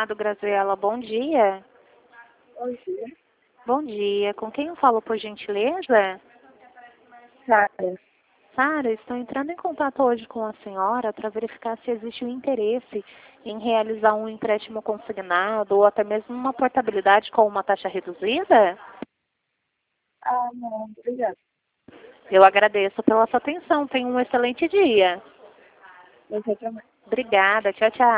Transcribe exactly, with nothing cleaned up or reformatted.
consignado, Graziela. Bom dia. Bom dia. Bom dia. Com quem eu falo, por gentileza? Sara. Sara, estou entrando em contato hoje com a senhora para verificar se existe um interesse em realizar um empréstimo consignado ou até mesmo uma portabilidade com uma taxa reduzida. Ah, não, obrigada. Eu agradeço pela sua atenção. Tenha um excelente dia. Você também. Obrigada. Tchau, tchau.